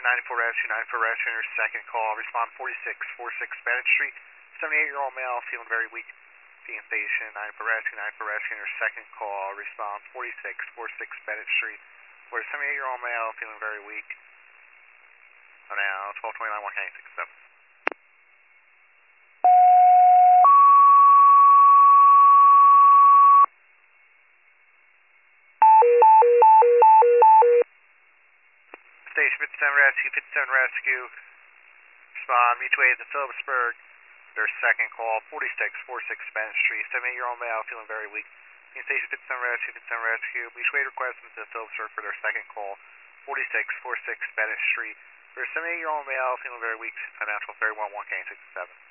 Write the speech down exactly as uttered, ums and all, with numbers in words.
ninety-four rescue, ninety-four rescue, your second call. Respond forty-six forty-six Bennett Street. seventy-eight-year-old male feeling very weak. Being station, ninety-four rescue, ninety-four rescue, your second call. Respond forty-six forty-six Bennett Street. Where seventy-eight-year-old male feeling very weak. Oh, now twelve twenty-nine, one K six seven. Station fifty-seven rescue, fifty-seven rescue. Respond mutuate to Phillipsburg. Their second call, forty-six forty-six Bennett Street. seventy-eight-year-old male feeling very weak. Being station fifty-seven rescue, fifty-seven rescue. Mutuate request to Phillipsburg for their second call, forty-six forty-six Bennett Street. Their seventy-eight-year-old male feeling very weak. Financial thirty-one, one K six seven.